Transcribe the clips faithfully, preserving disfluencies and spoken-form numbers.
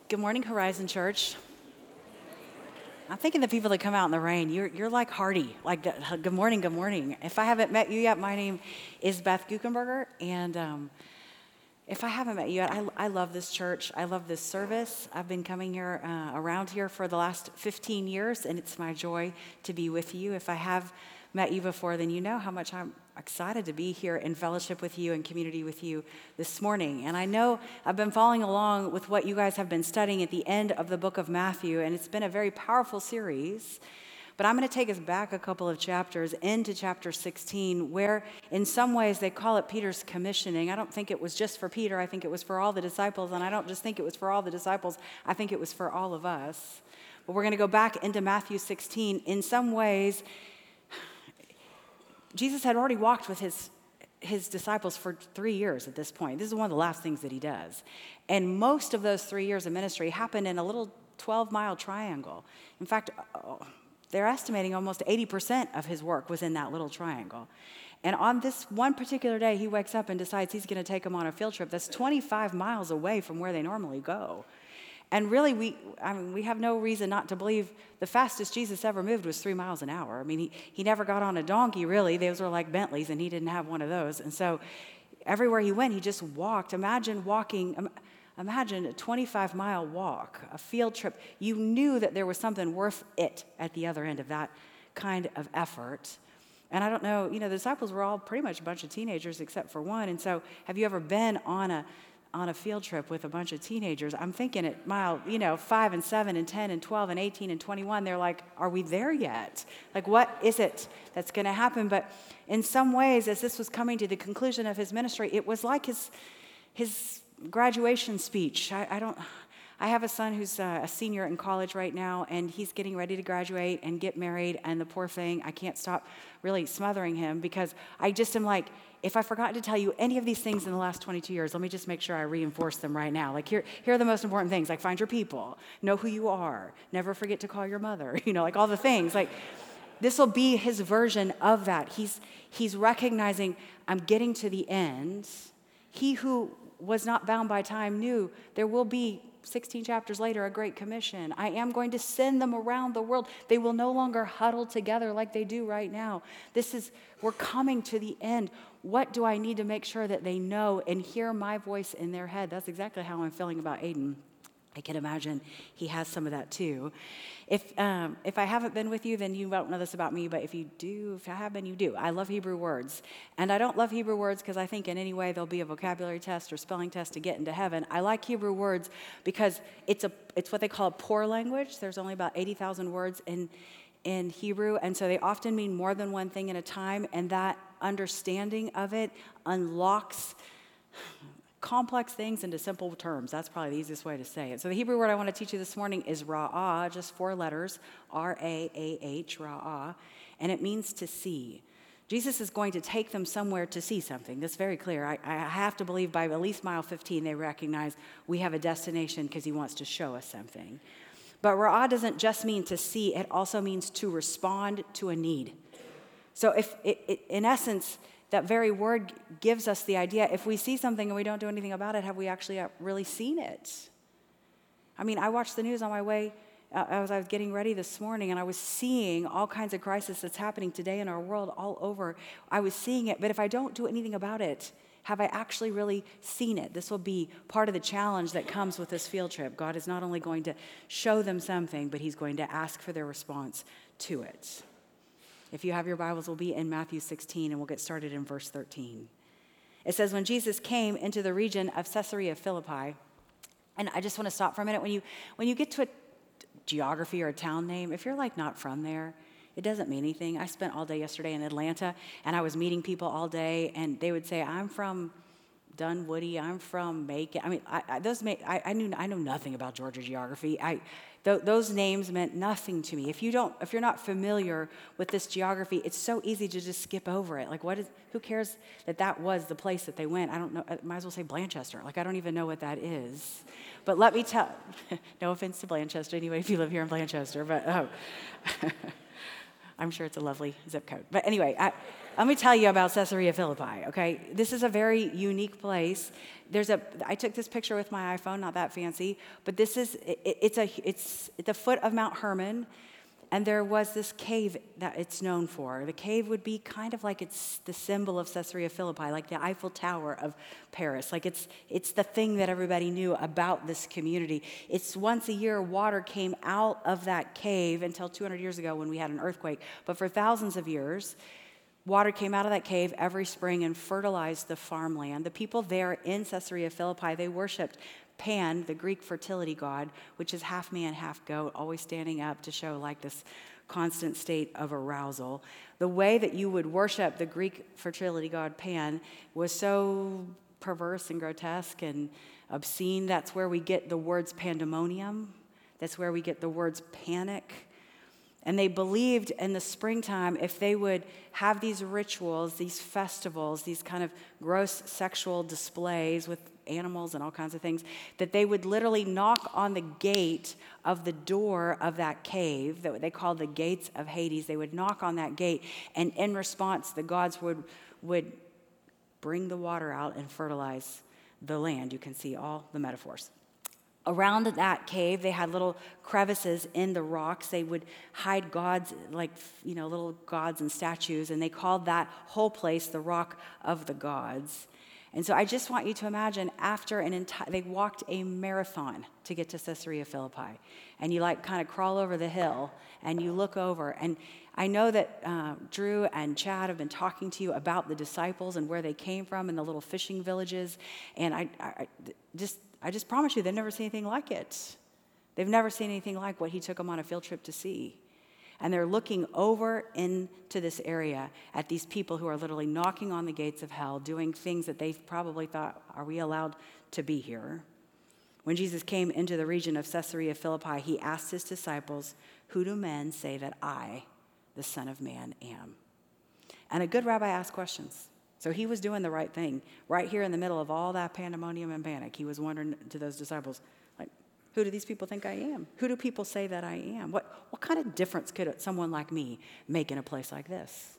Good morning, Horizon Church. I'm thinking the people that come out in the rain, you're, you're like hearty, like uh, good morning, good morning. If I haven't met you yet, my name is Beth Guckenberger, and um, if I haven't met you yet, I, I love this church. I love this service. I've been coming here, uh, around here for the last fifteen years, and it's my joy to be with you. If I have met you before, then you know how much I'm excited to be here in fellowship with you and community with you this morning. And I know I've been following along with what you guys have been studying at the end of the book of Matthew, and it's been a very powerful series. But I'm going to take us back a couple of chapters into chapter sixteen, where in some ways they call it Peter's commissioning. I don't think it was just for Peter. I think it was for all the disciples. And I don't just think it was for all the disciples. I think it was for all of us. But we're going to go back into Matthew sixteen. In some ways, Jesus had already walked with his his disciples for three years at this point. This is one of the last things that he does. And most of those three years of ministry happened in a little twelve-mile triangle. In fact, they're estimating almost eighty percent of his work was in that little triangle. And on this one particular day, he wakes up and decides he's going to take them on a field trip that's twenty-five miles away from where they normally go. And really, we I mean, we have no reason not to believe the fastest Jesus ever moved was three miles an hour. I mean, he, he never got on a donkey, really. Those were like Bentleys, and he didn't have one of those. And so everywhere he went, he just walked. Imagine walking, imagine a twenty-five-mile walk, a field trip. You knew that there was something worth it at the other end of that kind of effort. And I don't know, you know, the disciples were all pretty much a bunch of teenagers except for one. And so have you ever been on a on a field trip with a bunch of teenagers? I'm thinking at mile, you know, five and seven and ten and twelve and eighteen and twenty-one, they're like, are we there yet? Like, what is it that's going to happen? But in some ways, as this was coming to the conclusion of his ministry, it was like his his graduation speech. I, I don't, I have a son who's a, a senior in college right now, and he's getting ready to graduate and get married, and the poor thing, I can't stop really smothering him because I just am like, if I forgot to tell you any of these things in the last twenty-two years, let me just make sure I reinforce them right now. Like, here, here are the most important things. Like, find your people, know who you are, never forget to call your mother, you know, like all the things. Like, this will be his version of that. He's, he's recognizing, I'm getting to the end. He who was not bound by time knew there will be sixteen chapters later, a great commission. I am going to send them around the world. They will no longer huddle together like they do right now. This is, we're coming to the end. What do I need to make sure that they know and hear my voice in their head? That's exactly how I'm feeling about Aiden. I can imagine he has some of that too. If um, if I haven't been with you, then you won't know this about me, but if you do, if I have been, you do. I love Hebrew words. And I don't love Hebrew words because I think in any way there'll be a vocabulary test or spelling test to get into heaven. I like Hebrew words because it's a it's what they call a poor language. There's only about eighty thousand words in in Hebrew, and so they often mean more than one thing at a time, and that understanding of it unlocks complex things into simple terms. That's probably the easiest way to say it. So the Hebrew word I want to teach you this morning is ra'ah, just four letters, R A A H, ra'ah, and it means to see. Jesus is going to take them somewhere to see something. That's very clear. I, I have to believe by at least mile fifteen they recognize we have a destination because he wants to show us something. But ra'ah doesn't just mean to see, it also means to respond to a need. So if it, it, in essence, that very word gives us the idea, if we see something and we don't do anything about it, have we actually really seen it? I mean, I watched the news on my way uh, as I was getting ready this morning, and I was seeing all kinds of crisis that's happening today in our world all over. I was seeing it, but if I don't do anything about it, have I actually really seen it? This will be part of the challenge that comes with this field trip. God is not only going to show them something, but he's going to ask for their response to it. If you have your Bibles, we'll be in Matthew sixteen, and we'll get started in verse thirteen. It says, when Jesus came into the region of Caesarea Philippi, and I just want to stop for a minute. When you when you get to a geography or a town name, if you're like not from there, it doesn't mean anything. I spent all day yesterday in Atlanta, and I was meeting people all day, and they would say, I'm from Dunwoody, I'm from Macon. I mean, I, I, those make, I, I knew I know nothing about Georgia geography. I th- those names meant nothing to me. If you don't, if you're not familiar with this geography, it's so easy to just skip over it. Like, what is? Who cares that that was the place that they went? I don't know. I might as well say Blanchester. Like, I don't even know what that is. But let me tell. No offense to Blanchester, anyway, if you live here in Blanchester, but oh. I'm sure it's a lovely zip code. But anyway, I, let me tell you about Caesarea Philippi, okay? This is a very unique place. There's a, I took this picture with my iPhone, not that fancy, but this is, it, it's, a, it's at the foot of Mount Hermon, and there was this cave that it's known for. The cave would be kind of like it's the symbol of Caesarea Philippi, like the Eiffel Tower of Paris. Like it's it's the thing that everybody knew about this community. It's once a year water came out of that cave until two hundred years ago when we had an earthquake. But for thousands of years, water came out of that cave every spring and fertilized the farmland. The people there in Caesarea Philippi, they worshiped Pan, the Greek fertility god, which is half man, half goat, always standing up to show like this constant state of arousal. The way that you would worship the Greek fertility god Pan was so perverse and grotesque and obscene. That's where we get the words pandemonium. That's where we get the words panic. And they believed in the springtime, if they would have these rituals, these festivals, these kind of gross sexual displays with animals and all kinds of things, that they would literally knock on the gate of the door of that cave that they called the gates of Hades. They would knock on that gate, and in response, the gods would, would bring the water out and fertilize the land. You can see all the metaphors. Around that cave, they had little crevices in the rocks. They would hide gods, like, you know, little gods and statues, and they called that whole place the Rock of the Gods. And so I just want you to imagine after an entire, they walked a marathon to get to Caesarea Philippi. And you like kind of crawl over the hill and you look over. And I know that uh, Drew and Chad have been talking to you about the disciples and where they came from and the little fishing villages. And I, I just, I just promise you, they've never seen anything like it. They've never seen anything like what he took them on a field trip to see. And they're looking over into this area at these people who are literally knocking on the gates of hell, doing things that they probably thought, are we allowed to be here? When Jesus came into the region of Caesarea Philippi, he asked his disciples, who do men say that I, the Son of Man, am? And a good rabbi asked questions. So he was doing the right thing. Right here in the middle of all that pandemonium and panic, he was wondering to those disciples, like, who do these people think I am? Who do people say that I am? What, what kind of difference could someone like me make in a place like this?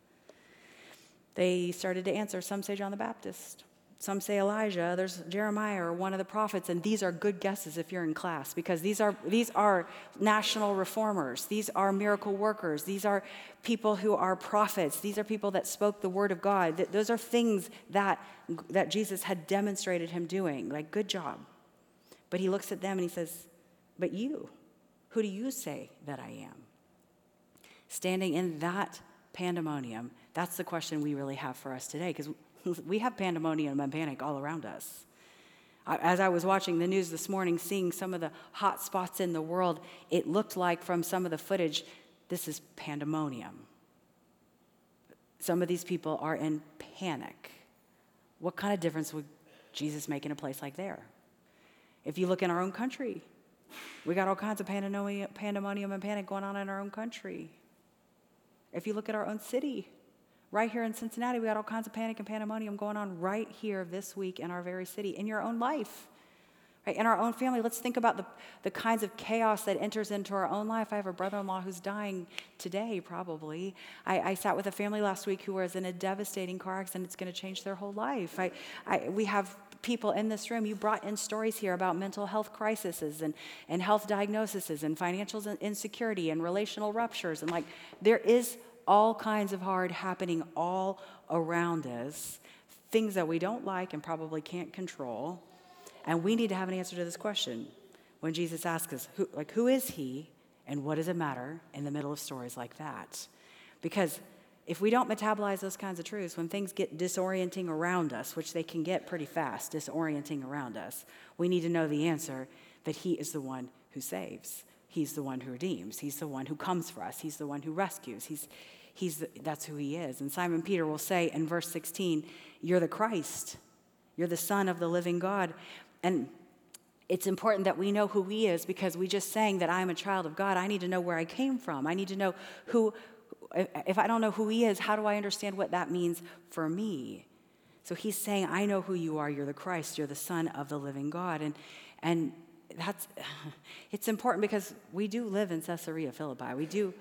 They started to answer. Some say John the Baptist. Some say Elijah. There's Jeremiah or one of the prophets. And these are good guesses if you're in class, because these are, these are national reformers. These are miracle workers. These are people who are prophets. These are people that spoke the word of God. Those are things that, that Jesus had demonstrated him doing. Like, good job. But he looks at them and he says, but you, who do you say that I am? Standing in that pandemonium, that's the question we really have for us today, because we have pandemonium and panic all around us. As I was watching the news this morning, seeing some of the hot spots in the world, it looked like from some of the footage, this is pandemonium. Some of these people are in panic. What kind of difference would Jesus make in a place like there? If you look in our own country, we got all kinds of pandemonium, pandemonium and panic going on in our own country. If you look at our own city, right here in Cincinnati, we got all kinds of panic and pandemonium going on right here this week in our very city, in your own life, right? In our own family. Let's think about the, the kinds of chaos that enters into our own life. I have a brother-in-law who's dying today, probably. I, I sat with a family last week who was in a devastating car accident. It's going to change their whole life. I, I, we have people in this room, you brought in stories here about mental health crises and, and health diagnoses and financial insecurity and relational ruptures. And like, there is all kinds of hard happening all around us, things that we don't like and probably can't control. And we need to have an answer to this question when Jesus asks us, who, like, who is he and what does it matter in the middle of stories like that? Because if we don't metabolize those kinds of truths, when things get disorienting around us, which they can get pretty fast, disorienting around us, we need to know the answer that he is the one who saves. He's the one who redeems. He's the one who comes for us. He's the one who rescues. He's, he's the, that's who he is. And Simon Peter will say in verse sixteen, you're the Christ. You're the Son of the living God. And it's important that we know who he is, because we just sang that I'm a child of God. I need to know where I came from. I need to know who, if I don't know who he is, how do I understand what that means for me? So he's saying, I know who you are. You're the Christ. You're the Son of the living God. And, and that's, it's important because we do live in Caesarea Philippi. We do,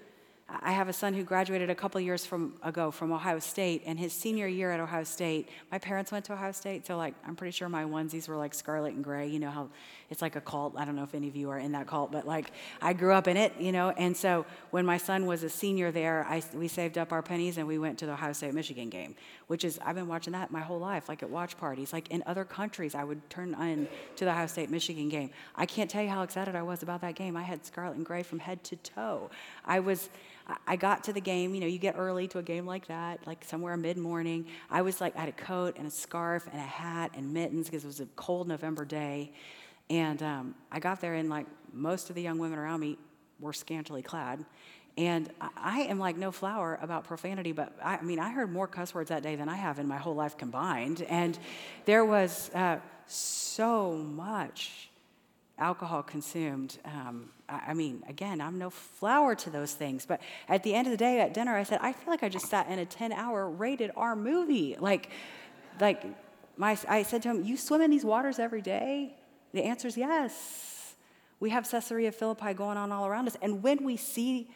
I have a son who graduated a couple years from ago from Ohio State, and his senior year at Ohio State, my parents went to Ohio State, so like I'm pretty sure my onesies were like scarlet and gray. You know how it's like a cult. I don't know if any of you are in that cult, but like I grew up in it, you know. And so when my son was a senior there, I, we saved up our pennies and we went to the Ohio State Michigan game, which is I've been watching that my whole life, like at watch parties. Like in other countries, I would turn on to the Ohio State Michigan game. I can't tell you how excited I was about that game. I had scarlet and gray from head to toe. I was. I got to the game, you know, you get early to a game like that, like somewhere mid-morning. I was like, I had a coat and a scarf and a hat and mittens because it was a cold November day. And um, I got there and like most of the young women around me were scantily clad. And I am like no flower about profanity, but I, I mean, I heard more cuss words that day than I have in my whole life combined. And there was uh, so much alcohol consumed. Um, I, I mean, again, I'm no flower to those things. But at the end of the day at dinner, I said, I feel like I just sat in a ten-hour rated R movie. Like, like my, I said to him, you swim in these waters every day? The answer is yes. We have Caesarea Philippi going on all around us. And when we see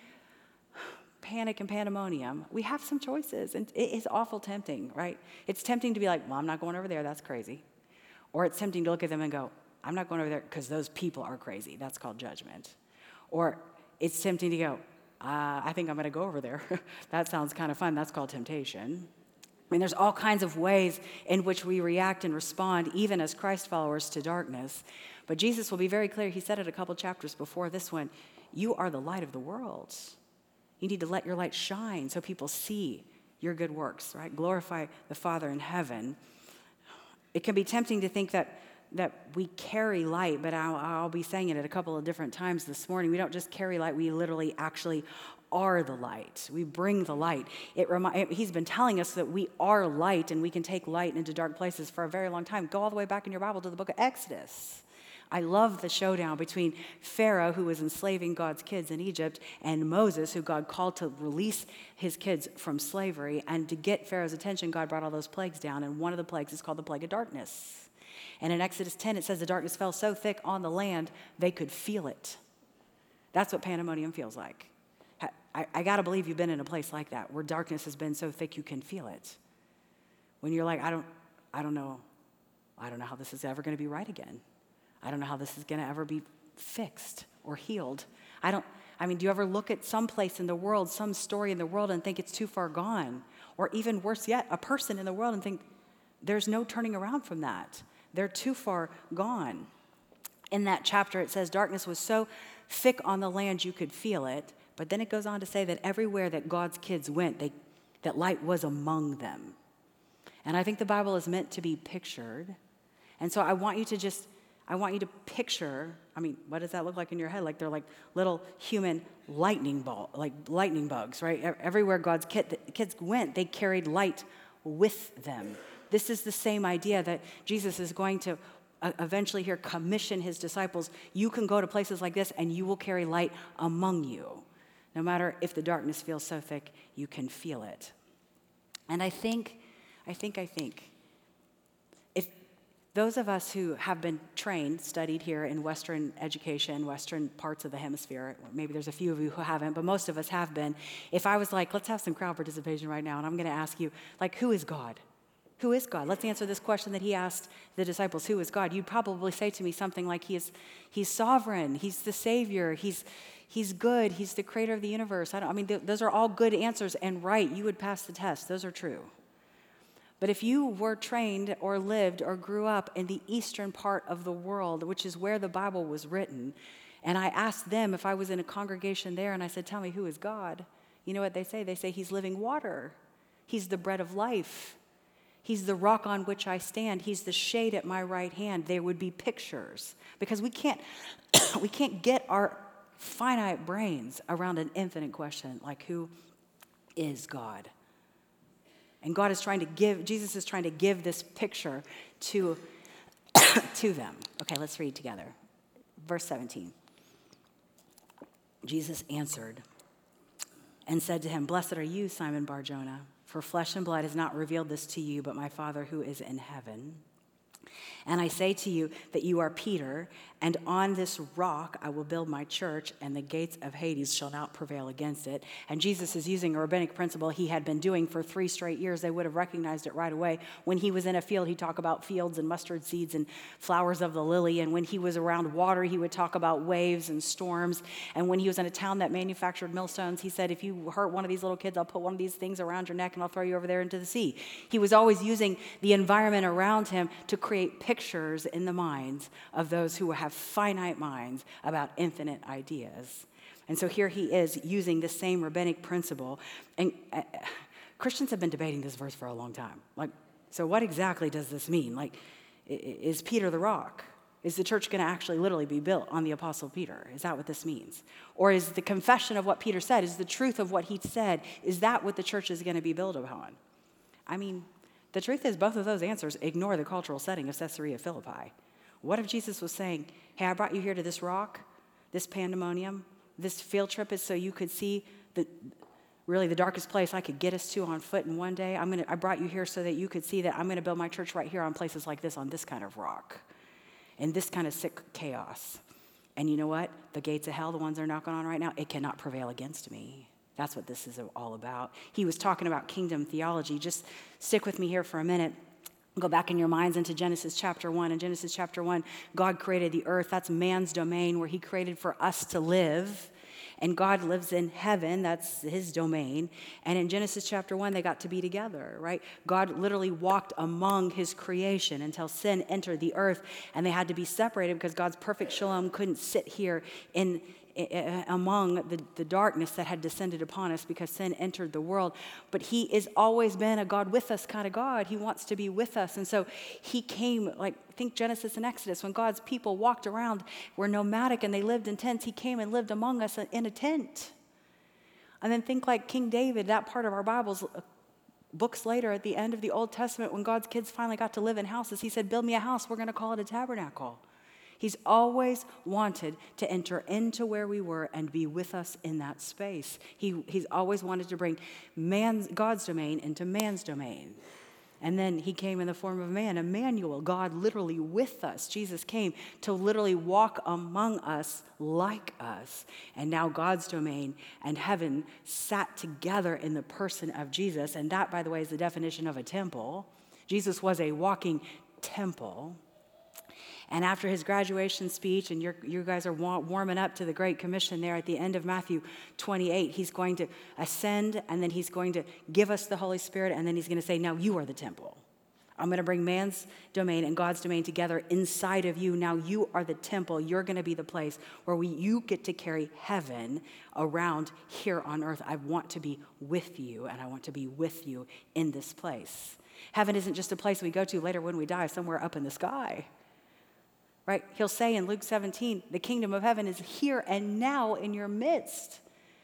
panic and pandemonium, we have some choices. And it is awful tempting, right? It's tempting to be like, well, I'm not going over there. That's crazy. Or it's tempting to look at them and go, I'm not going over there because those people are crazy. That's called judgment. Or it's tempting to go, uh, I think I'm going to go over there. That sounds kind of fun. That's called temptation. I mean, there's all kinds of ways in which we react and respond, even as Christ followers, to darkness. But Jesus will be very clear. He said it a couple chapters before this one. You are the light of the world. You need to let your light shine so people see your good works, right? Glorify the Father in heaven. It can be tempting to think that that we carry light, but I'll, I'll be saying it at a couple of different times this morning. We don't just carry light, we literally actually are the light. We bring the light. It remi- he's been telling us that we are light and we can take light into dark places for a very long time. Go all the way back in your Bible to the book of Exodus. I love the showdown between Pharaoh, who was enslaving God's kids in Egypt, and Moses, who God called to release his kids from slavery. And to get Pharaoh's attention, God brought all those plagues down, and one of the plagues is called the plague of darkness. And in Exodus ten, it says the darkness fell so thick on the land, they could feel it. That's what pandemonium feels like. I, I got to believe you've been in a place like that, where darkness has been so thick you can feel it. When you're like, I don't, I don't know, I don't know how this is ever going to be right again. I don't know how this is going to ever be fixed or healed. I don't, I mean, do you ever look at some place in the world, some story in the world and think it's too far gone? Or even worse yet, a person in the world and think there's no turning around from that. They're too far gone. In that chapter, it says darkness was so thick on the land you could feel it. But then it goes on to say that everywhere that God's kids went, they, that light was among them. And I think the Bible is meant to be pictured. And so I want you to just, I want you to picture, I mean, what does that look like in your head? Like they're like little human lightning ball, like lightning bugs, right? Everywhere God's kid, kids went, they carried light with them. This is the same idea that Jesus is going to uh, eventually here commission his disciples. You can go to places like this and you will carry light among you. No matter if the darkness feels so thick, you can feel it. And I think, I think, I think, if those of us who have been trained, studied here in Western education, Western parts of the hemisphere, maybe there's a few of you who haven't, but most of us have been. If I was like, let's have some crowd participation right now, and I'm going to ask you, like, who is God? Who is God? Let's answer this question that he asked the disciples, who is God? You'd probably say to me something like, he is, he's sovereign, he's the Savior, he's, he's good, he's the creator of the universe. I, don't, I mean, th- those are all good answers and right. You would pass the test. Those are true. But if you were trained or lived or grew up in the eastern part of the world, which is where the Bible was written, and I asked them if I was in a congregation there and I said, tell me, who is God? You know what they say? They say, he's living water. He's the bread of life. He's the rock on which I stand. He's the shade at my right hand. There would be pictures. Because we can't, we can't get our finite brains around an infinite question like, who is God? And God is trying to give, Jesus is trying to give this picture to, to them. Okay, let's read together. Verse seventeen. Jesus answered and said to him, blessed are you, Simon Bar-Jonah, for flesh and blood has not revealed this to you, but my Father who is in heaven. And I say to you that you are Peter, and on this rock I will build my church, and the gates of Hades shall not prevail against it. And Jesus is using a rabbinic principle he had been doing for three straight years. They would have recognized it right away. When he was in a field, he'd talk about fields and mustard seeds and flowers of the lily. And when he was around water, he would talk about waves and storms. And when he was in a town that manufactured millstones, he said, if you hurt one of these little kids, I'll put one of these things around your neck and I'll throw you over there into the sea. He was always using the environment around him to create pictures in the minds of those who have finite minds about infinite ideas. And so here he is using the same rabbinic principle. And uh, Christians have been debating this verse for a long time. Like, so what exactly does this mean? Like, is Peter the rock? Is the church going to actually literally be built on the Apostle Peter? Is that what this means? Or is the confession of what Peter said, is the truth of what he said, is that what the church is going to be built upon? I mean, the truth is both of those answers ignore the cultural setting of Caesarea Philippi. What if Jesus was saying, hey, I brought you here to this rock, this pandemonium, this field trip is so you could see the really the darkest place I could get us to on foot in one day. I'm gonna, I brought you here so that you could see that I'm going to build my church right here on places like this, on this kind of rock, in this kind of sick chaos. And you know what? The gates of hell, the ones they're knocking on right now, it cannot prevail against me. That's what this is all about. He was talking about kingdom theology. Just stick with me here for a minute. Go back in your minds into Genesis chapter one. In Genesis chapter one, God created the earth. That's man's domain where he created for us to live. And God lives in heaven. That's his domain. And in Genesis chapter one, they got to be together, right? God literally walked among his creation until sin entered the earth. And they had to be separated because God's perfect shalom couldn't sit here in among the, the darkness that had descended upon us because sin entered the world. But he has always been a God with us kind of God. He wants to be with us. And so he came, like, think Genesis and Exodus, when God's people walked around, were nomadic and they lived in tents, he came and lived among us in a tent. And then think like King David, that part of our Bibles, books later at the end of the Old Testament, when God's kids finally got to live in houses, he said, build me a house, we're going to call it a tabernacle. He's always wanted to enter into where we were and be with us in that space. He, he's always wanted to bring man's, God's domain into man's domain. And then he came in the form of man, Emmanuel, God literally with us. Jesus came to literally walk among us like us. And now God's domain and heaven sat together in the person of Jesus. And that, by the way, is the definition of a temple. Jesus was a walking temple. And after his graduation speech, and you're, you guys are wa- warming up to the Great Commission there at the end of Matthew twenty-eight, he's going to ascend, and then he's going to give us the Holy Spirit, and then he's going to say, now you are the temple. I'm going to bring man's domain and God's domain together inside of you. Now you are the temple. You're going to be the place where we, you get to carry heaven around here on earth. I want to be with you, and I want to be with you in this place. Heaven isn't just a place we go to later when we die, somewhere up in the sky. Right? He'll say in Luke seventeen, the kingdom of heaven is here and now in your midst.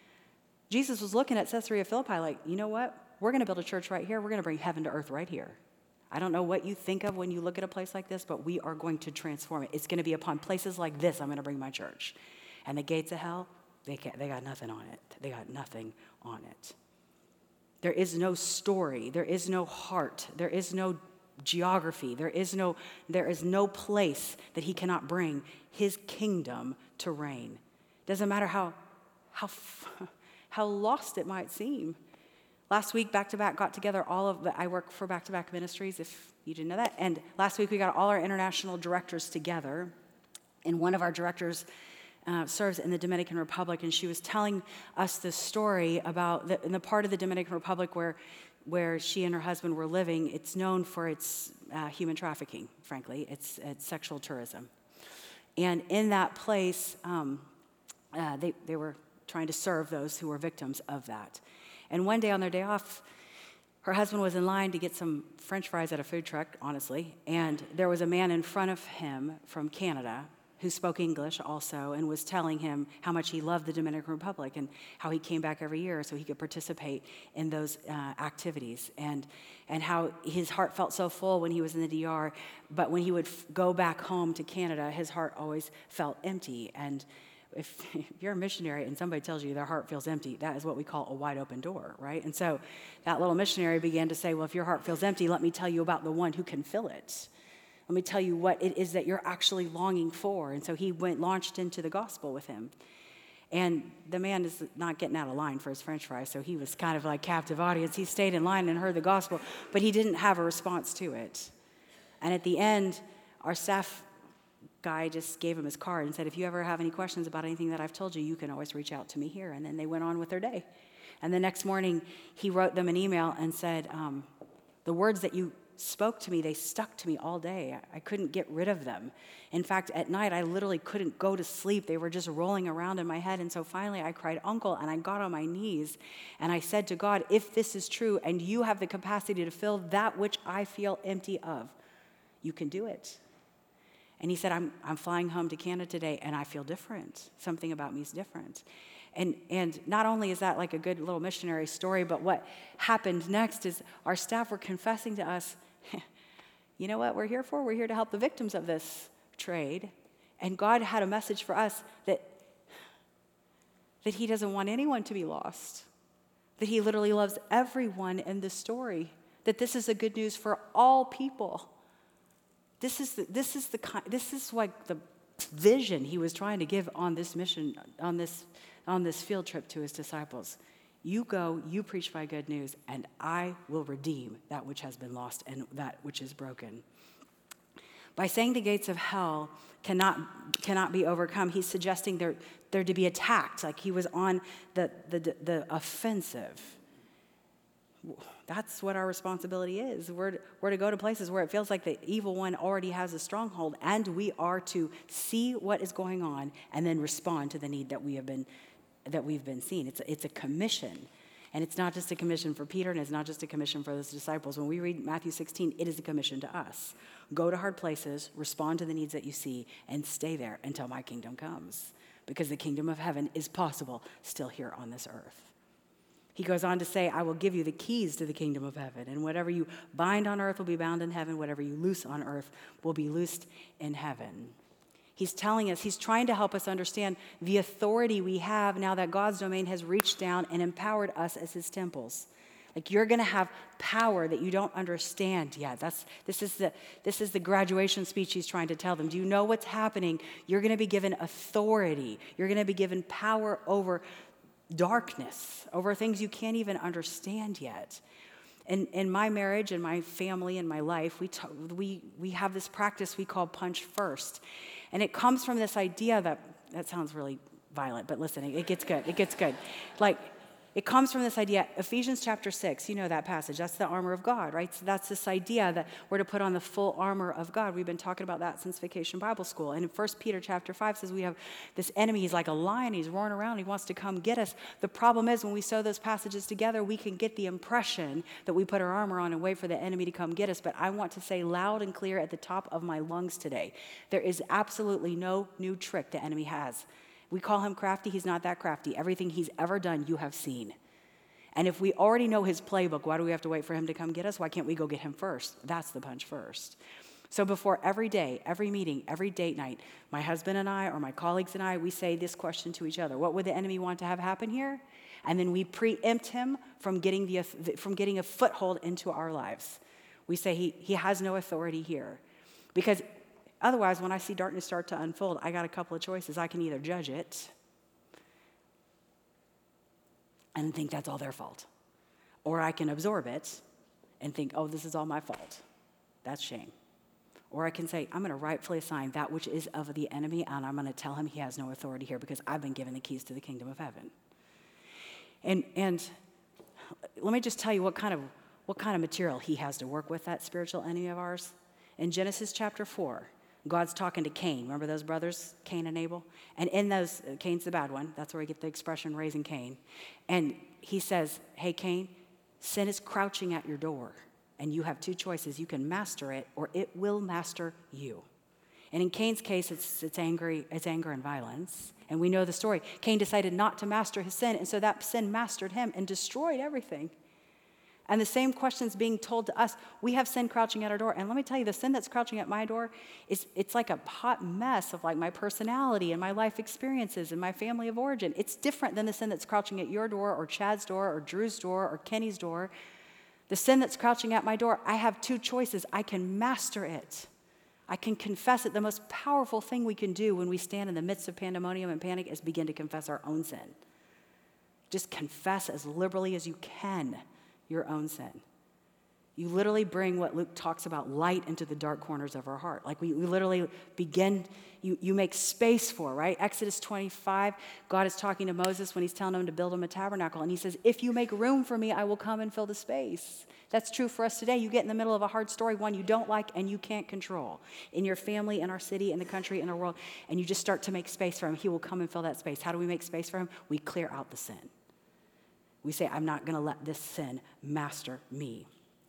Jesus was looking at Caesarea Philippi like, you know what? We're going to build a church right here. We're going to bring heaven to earth right here. I don't know what you think of when you look at a place like this, but we are going to transform it. It's going to be upon places like this I'm going to bring my church. And the gates of hell, they can't, they got nothing on it. They got nothing on it. There is no story. There is no heart. There is no geography. There is no, there is no place that he cannot bring his kingdom to reign. Doesn't matter how, how, how lost it might seem. Last week, Back to Back got together all of the, I work for Back to Back Ministries, if you didn't know that. And last week we got all our international directors together. And one of our directors uh, serves in the Dominican Republic. And she was telling us this story about the, in the part of the Dominican Republic where where she and her husband were living. It's known for its uh, human trafficking, frankly. It's, it's sexual tourism. And in that place, um, uh, they, they were trying to serve those who were victims of that. And one day on their day off, her husband was in line to get some French fries at a food truck, honestly, and there was a man in front of him from Canada who spoke English also and was telling him how much he loved the Dominican Republic and how he came back every year so he could participate in those uh, activities, and and how his heart felt so full when he was in the D R, but when he would f- go back home to Canada, his heart always felt empty. And if, if you're a missionary and somebody tells you their heart feels empty, that is what we call a wide open door, right? And so that little missionary began to say, well, if your heart feels empty, let me tell you about the one who can fill it. Let me tell you what it is that you're actually longing for. And so he went, launched into the gospel with him. And the man is not getting out of line for his French fries, so he was kind of like captive audience. He stayed in line and heard the gospel, but he didn't have a response to it. And at the end, our staff guy just gave him his card and said, if you ever have any questions about anything that I've told you, you can always reach out to me here. And then they went on with their day. And the next morning, he wrote them an email and said, um, the words that you spoke to me, they stuck to me all day. I couldn't get rid of them. In fact, at night, I literally couldn't go to sleep. They were just rolling around in my head. And so finally, I cried, Uncle, and I got on my knees. And I said to God, if this is true, and you have the capacity to fill that which I feel empty of, you can do it. And he said, I'm, I'm flying home to Canada today, and I feel different. Something about me is different. And, and not only is that like a good little missionary story, but what happened next is our staff were confessing to us, you know what we're here for? We're here to help the victims of this trade. And God had a message for us that, that he doesn't want anyone to be lost, that he literally loves everyone in this story, that this is the good news for all people. This is the, this is the this is like the vision he was trying to give on this mission, on this on this field trip to his disciples. You go, you preach my good news, and I will redeem that which has been lost and that which is broken. By saying the gates of hell cannot cannot be overcome, he's suggesting they're, they're to be attacked, like he was on the, the, the offensive. That's what our responsibility is. We're, we're to go to places where it feels like the evil one already has a stronghold, and we are to see what is going on and then respond to the need that we have been that we've been seeing. It's a, it's a commission. And it's not just a commission for Peter, and it's not just a commission for those disciples. When we read Matthew sixteen, it is a commission to us. Go to hard places, respond to the needs that you see, and stay there until my kingdom comes. Because the kingdom of heaven is possible still here on this earth. He goes on to say, I will give you the keys to the kingdom of heaven, and whatever you bind on earth will be bound in heaven. Whatever you loose on earth will be loosed in heaven. He's telling us, he's trying to help us understand the authority we have now that God's domain has reached down and empowered us as his temples. Like, you're going to have power that you don't understand yet. That's this is the this is the graduation speech he's trying to tell them. Do you know what's happening? You're going to be given authority. You're going to be given power over darkness, over things you can't even understand yet. In, in my marriage and my family and my life, we, t- we, we have this practice we call punch first. And it comes from this idea that, that sounds really violent, but listen, it, it gets good, it gets good. Like, it comes from this idea, Ephesians chapter six, you know that passage, that's the armor of God, right? So that's this idea that we're to put on the full armor of God. We've been talking about that since Vacation Bible School. And in First Peter chapter five says we have this enemy, he's like a lion, he's roaring around, he wants to come get us. The problem is when we sew those passages together, we can get the impression that we put our armor on and wait for the enemy to come get us. But I want to say loud and clear at the top of my lungs today, there is absolutely no new trick the enemy has. We call him crafty. He's not that crafty. Everything he's ever done, you have seen. And if we already know his playbook, why do we have to wait for him to come get us? Why can't we go get him first? That's the punch first. So before every day, every meeting, every date night, my husband and I or my colleagues and I, we say this question to each other. What would the enemy want to have happen here? And then we preempt him from getting, the, from getting a foothold into our lives. We say he, he has no authority here. Because otherwise, when I see darkness start to unfold, I got a couple of choices. I can either judge it and think that's all their fault, or I can absorb it and think, oh, this is all my fault. That's shame. Or I can say, I'm going to rightfully assign that which is of the enemy, and I'm going to tell him he has no authority here because I've been given the keys to the kingdom of heaven. And and let me just tell you what kind of what kind of material he has to work with, that spiritual enemy of ours. In Genesis chapter four, God's talking to Cain. Remember those brothers, Cain and Abel? And in those, uh, Cain's the bad one. That's where we get the expression raising Cain. And he says, hey, Cain, sin is crouching at your door. And you have two choices. You can master it, or it will master you. And in Cain's case, it's, it's, angry, it's anger and violence. And we know the story. Cain decided not to master his sin, and so that sin mastered him and destroyed everything. And the same question's being told to us. We have sin crouching at our door. And let me tell you, the sin that's crouching at my door, is it's like a hot mess of like my personality and my life experiences and my family of origin. It's different than the sin that's crouching at your door or Chad's door or Drew's door or Kenny's door. The sin that's crouching at my door, I have two choices. I can master it, I can confess it. The most powerful thing we can do when we stand in the midst of pandemonium and panic is begin to confess our own sin. Just confess as liberally as you can your own sin. You literally bring what Luke talks about, light into the dark corners of our heart. Like we, we literally begin, you, you make space for, right? Exodus twenty-five, God is talking to Moses when he's telling him to build him a tabernacle. And he says, if you make room for me, I will come and fill the space. That's true for us today. You get in the middle of a hard story, one you don't like and you can't control. In your family, in our city, in the country, in our world. And you just start to make space for him. He will come and fill that space. How do we make space for him? We clear out the sin. We say, I'm not going to let this sin master me.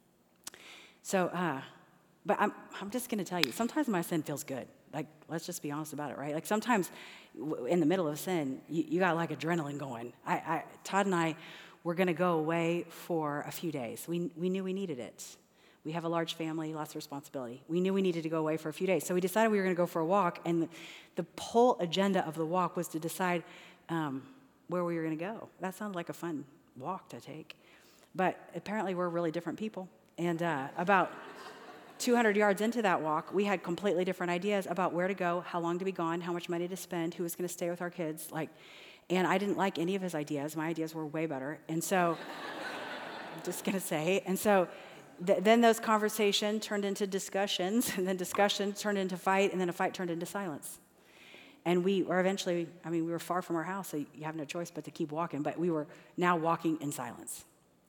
So, uh, but I'm, I'm just going to tell you, sometimes my sin feels good. Like, let's just be honest about it, right? Like sometimes w- in the middle of sin, you, you got like adrenaline going. I, I, Todd and I were going to go away for a few days. We, we knew we needed it. We have a large family, lots of responsibility. We knew we needed to go away for a few days. So we decided we were going to go for a walk. And the, the whole agenda of the walk was to decide um, where we were going to go. That sounded like a fun walk to take. But apparently we're really different people. And uh, about two hundred yards into that walk, we had completely different ideas about where to go, how long to be gone, how much money to spend, who was going to stay with our kids. Like, and I didn't like any of his ideas. My ideas were way better. And so, I'm just going to say, and so th- then those conversations turned into discussions, and then discussion turned into fight, and then a fight turned into silence. And we were eventually, I mean, we were far from our house, so you have no choice but to keep walking, but we were now walking in silence.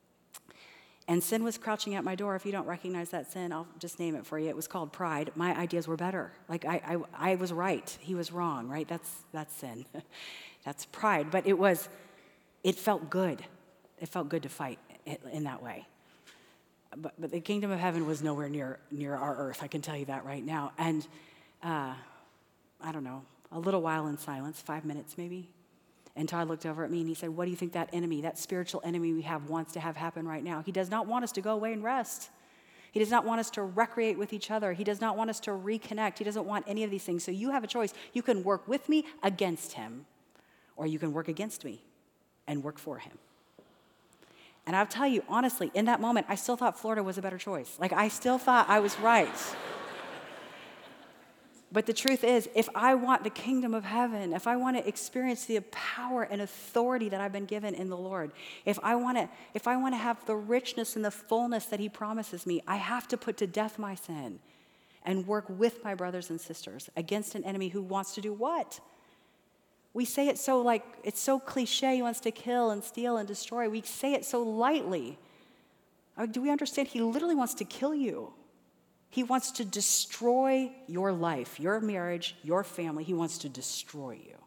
And sin was crouching at my door. If you don't recognize that sin, I'll just name it for you. It was called pride. My ideas were better. Like I, I, I was right. He was wrong, right? That's that's sin. That's pride. But it was, it felt good. It felt good to fight in that way. But, but the kingdom of heaven was nowhere near near our earth. I can tell you that right now. And uh, I don't know, a little while in silence, five minutes maybe. And Todd looked over at me and he said, what do you think that enemy, that spiritual enemy we have wants to have happen right now? He does not want us to go away and rest. He does not want us to recreate with each other. He does not want us to reconnect. He doesn't want any of these things. So you have a choice. You can work with me against him, or you can work against me and work for him. And I'll tell you, honestly, in that moment, I still thought Florida was a better choice. Like, I still thought I was right. But the truth is, if I want the kingdom of heaven, if I want to experience the power and authority that I've been given in the Lord, if I want to, if I want to have the richness and the fullness that he promises me, I have to put to death my sin and work with my brothers and sisters against an enemy who wants to do what? We say it so like, it's so cliche, he wants to kill and steal and destroy. We say it so lightly. I mean, do we understand? He literally wants to kill you. He wants to destroy your life, your marriage, your family. He wants to destroy you.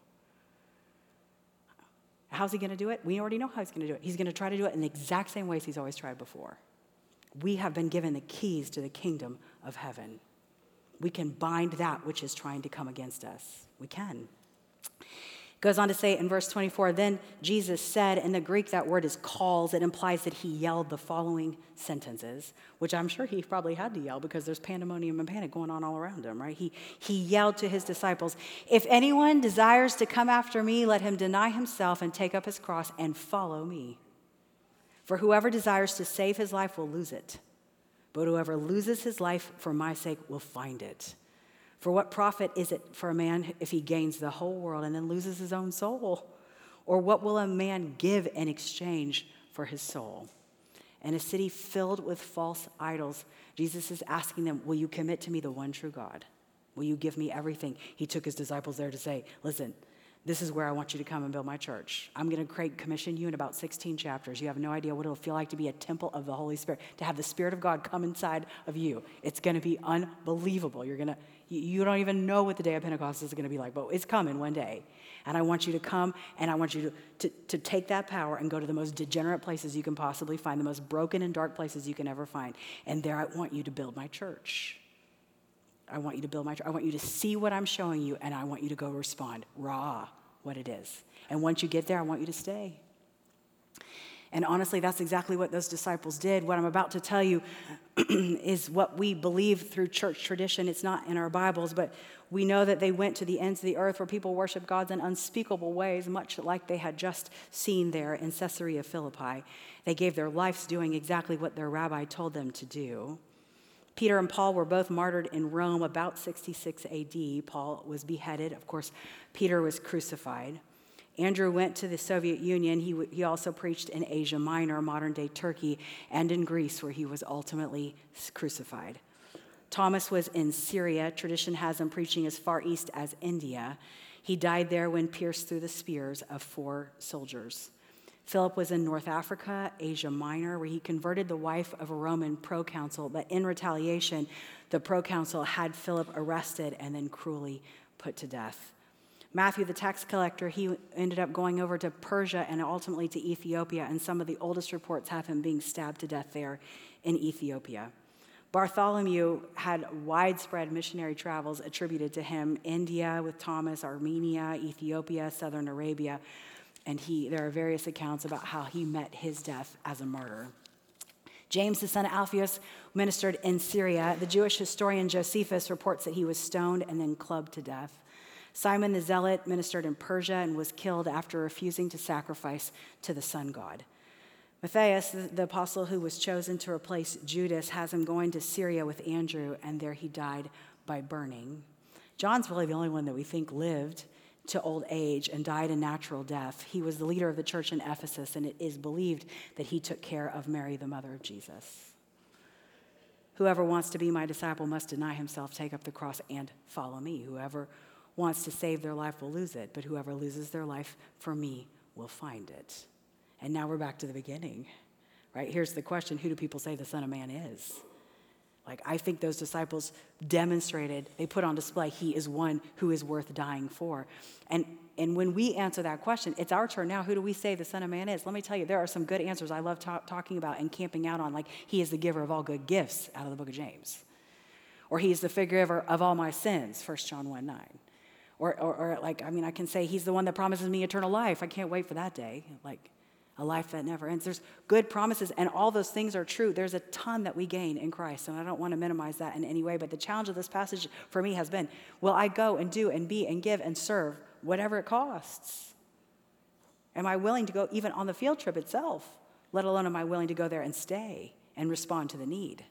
How's he going to do it? We already know how he's going to do it. He's going to try to do it in the exact same ways he's always tried before. We have been given the keys to the kingdom of heaven. We can bind that which is trying to come against us. We can. Goes on to say in verse twenty-four, then Jesus said, in the Greek that word is calls. It implies that he yelled the following sentences, which I'm sure he probably had to yell because there's pandemonium and panic going on all around him, right? He, he yelled to his disciples, if anyone desires to come after me, let him deny himself and take up his cross and follow me. For whoever desires to save his life will lose it, but whoever loses his life for my sake will find it. For what profit is it for a man if he gains the whole world and then loses his own soul? Or what will a man give in exchange for his soul? In a city filled with false idols, Jesus is asking them, will you commit to me the one true God? Will you give me everything? He took his disciples there to say, listen, this is where I want you to come and build my church. I'm going to create, commission you in about sixteen chapters. You have no idea what it'll feel like to be a temple of the Holy Spirit, to have the Spirit of God come inside of you. It's going to be unbelievable. You're going to, you don't even know what the day of Pentecost is going to be like, but it's coming one day. And I want you to come, and I want you to, to, to take that power and go to the most degenerate places you can possibly find, the most broken and dark places you can ever find. And there I want you to build my church. I want you to build my church. I want you to see what I'm showing you, and I want you to go respond raw what it is. And once you get there, I want you to stay. And honestly, that's exactly what those disciples did. What I'm about to tell you is what we believe through church tradition. It's not in our Bibles, but we know that they went to the ends of the earth where people worship gods in unspeakable ways, much like they had just seen there in Caesarea Philippi. They gave their lives doing exactly what their rabbi told them to do. Peter and Paul were both martyred in Rome about sixty-six A D. Paul was beheaded. Of course, Peter was crucified. Andrew went to the Soviet Union. He, w- he also preached in Asia Minor, modern-day Turkey, and in Greece, where he was ultimately crucified. Thomas was in Syria. Tradition has him preaching as far east as India. He died there when pierced through the spears of four soldiers. Philip was in North Africa, Asia Minor, where he converted the wife of a Roman proconsul, but in retaliation, the proconsul had Philip arrested and then cruelly put to death. Matthew, the tax collector, he ended up going over to Persia and ultimately to Ethiopia, and some of the oldest reports have him being stabbed to death there in Ethiopia. Bartholomew had widespread missionary travels attributed to him: India with Thomas, Armenia, Ethiopia, southern Arabia, and he, there are various accounts about how he met his death as a martyr. James, the son of Alphaeus, ministered in Syria. The Jewish historian Josephus reports that he was stoned and then clubbed to death. Simon the Zealot ministered in Persia and was killed after refusing to sacrifice to the sun god. Matthias, the, the apostle who was chosen to replace Judas, has him going to Syria with Andrew, and there he died by burning. John's really the only one that we think lived to old age and died a natural death. He was the leader of the church in Ephesus, and it is believed that he took care of Mary, the mother of Jesus. Whoever wants to be my disciple must deny himself, take up the cross, and follow me. Whoever wants to save their life will lose it, but whoever loses their life for me will find it. And now we're back to the beginning, right? Here's the question: who do people say the Son of Man is? Like, I think those disciples demonstrated, they put on display, he is one who is worth dying for. And and when we answer that question, it's our turn now. Who do we say the Son of Man is? Let me tell you, there are some good answers I love ta- talking about and camping out on, like he is the giver of all good gifts out of the book of James. Or he is the forgiver of all my sins, First John one nine. Or, or, or like, I mean, I can say he's the one that promises me eternal life. I can't wait for that day. Like, a life that never ends. There's good promises, and all those things are true. There's a ton that we gain in Christ, and I don't want to minimize that in any way, but the challenge of this passage for me has been, will I go and do and be and give and serve whatever it costs? Am I willing to go even on the field trip itself, let alone am I willing to go there and stay and respond to the need?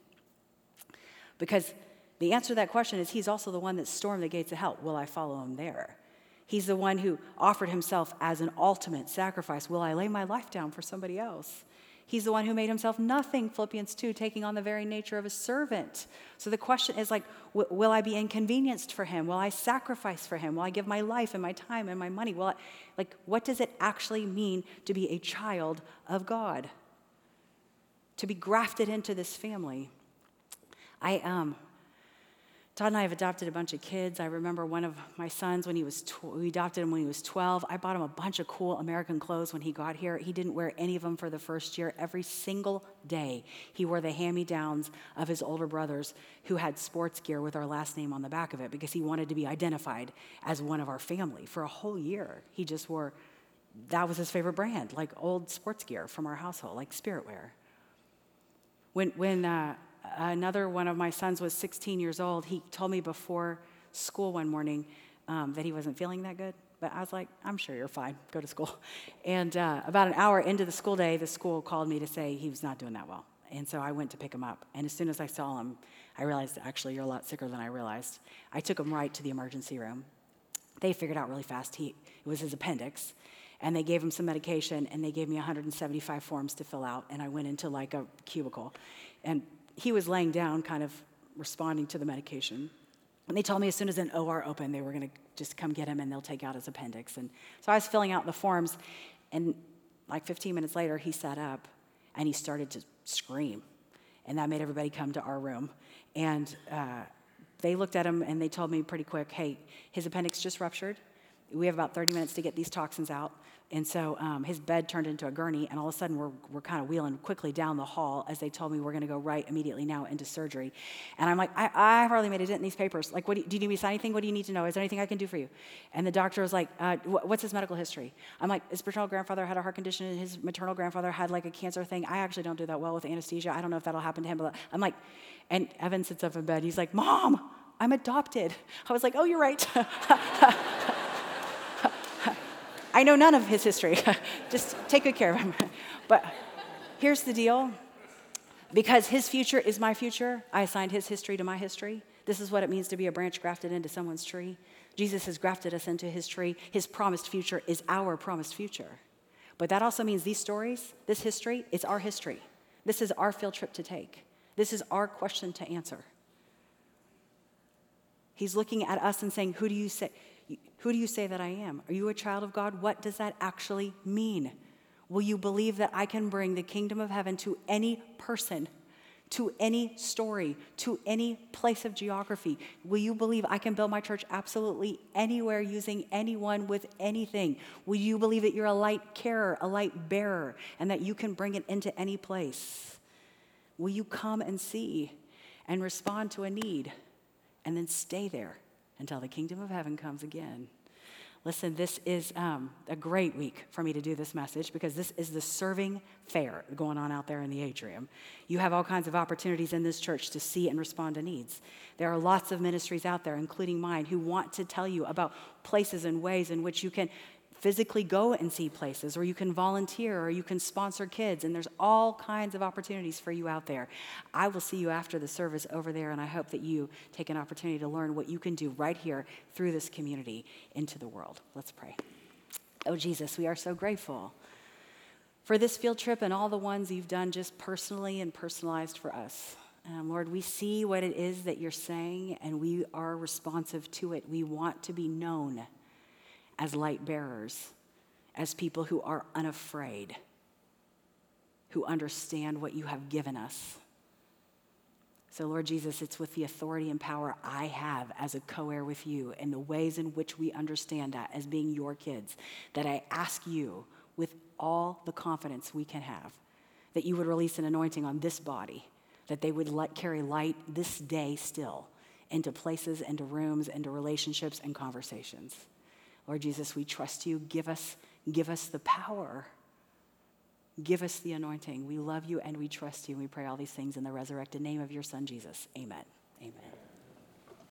Because the answer to that question is he's also the one that stormed the gates of hell. Will I follow him there? He's the one who offered himself as an ultimate sacrifice. Will I lay my life down for somebody else? He's the one who made himself nothing, Philippians two, taking on the very nature of a servant. So the question is like, w- will I be inconvenienced for him? Will I sacrifice for him? Will I give my life and my time and my money? Will I, like, what does it actually mean to be a child of God? To be grafted into this family? I um. Todd and I have adopted a bunch of kids. I remember one of my sons when he was, tw- we adopted him when he was twelve. I bought him a bunch of cool American clothes when he got here. He didn't wear any of them for the first year. Every single day, he wore the hand-me-downs of his older brothers who had sports gear with our last name on the back of it because he wanted to be identified as one of our family. For a whole year, he just wore, that was his favorite brand, like old sports gear from our household, like Spirit Wear. When, when, uh, Another one of my sons was sixteen years old. He told me before school one morning um, that he wasn't feeling that good. But I was like, I'm sure you're fine. Go to school. And uh, about an hour into the school day, the school called me to say he was not doing that well. And so I went to pick him up. And as soon as I saw him, I realized, actually, you're a lot sicker than I realized. I took him right to the emergency room. They figured out really fast he, it was his appendix. And they gave him some medication, and they gave me one hundred seventy-five forms to fill out. And I went into like a cubicle. And he was laying down, kind of responding to the medication. And they told me as soon as an O R opened, they were going to just come get him and they'll take out his appendix. And so I was filling out the forms, and like fifteen minutes later, he sat up and he started to scream. And that made everybody come to our room. And uh, they looked at him and they told me pretty quick, hey, his appendix just ruptured. We have about thirty minutes to get these toxins out. And so um, his bed turned into a gurney, and all of a sudden we're we're kind of wheeling quickly down the hall as they told me we're going to go right immediately now into surgery. And I'm like, I, I hardly made a dent in these papers. Like, what do you, do you need me to sign anything? What do you need to know? Is there anything I can do for you? And the doctor was like, uh, wh- what's his medical history? I'm like, his paternal grandfather had a heart condition, and his maternal grandfather had like a cancer thing. I actually don't do that well with anesthesia. I don't know if that'll happen to him. But I'm like, and Evan sits up in bed. He's like, Mom, I'm adopted. I was like, oh, you're right. I know none of his history. Just take good care of him. But here's the deal. because his future is my future, I assigned his history to my history. This is what it means to be a branch grafted into someone's tree. Jesus has grafted us into his tree. His promised future is our promised future. But that also means these stories, this history, it's our history. This is our field trip to take. This is our question to answer. He's looking at us and saying, who do you say, who do you say that I am? Are you a child of God? What does that actually mean? Will you believe that I can bring the kingdom of heaven to any person, to any story, to any place of geography? Will you believe I can build my church absolutely anywhere using anyone with anything? Will you believe that you're a light carer, a light bearer, and that you can bring it into any place? Will you come and see and respond to a need and then stay there until the kingdom of heaven comes again? Listen, this is um, a great week for me to do this message because this is the serving fair going on out there in the atrium. You have all kinds of opportunities in this church to see and respond to needs. There are lots of ministries out there, including mine, who want to tell you about places and ways in which you can physically go and see places, or you can volunteer, or you can sponsor kids, and there's all kinds of opportunities for you out there. I will see you after the service over there, and I hope that you take an opportunity to learn what you can do right here through this community into the world. Let's pray. Oh, Jesus, we are so grateful for this field trip and all the ones you've done just personally and personalized for us. Um, Lord, we see what it is that you're saying, and we are responsive to it. We want to be known as light bearers, as people who are unafraid, who understand what you have given us. So, Lord Jesus, it's with the authority and power I have as a co-heir with you and the ways in which we understand that as being your kids, that I ask you with all the confidence we can have, that you would release an anointing on this body, that they would let carry light this day still into places, into rooms, into relationships and conversations. Lord Jesus, we trust you. Give us, give us the power. Give us the anointing. We love you and we trust you. We pray all these things in the resurrected name of your son, Jesus. Amen. Amen.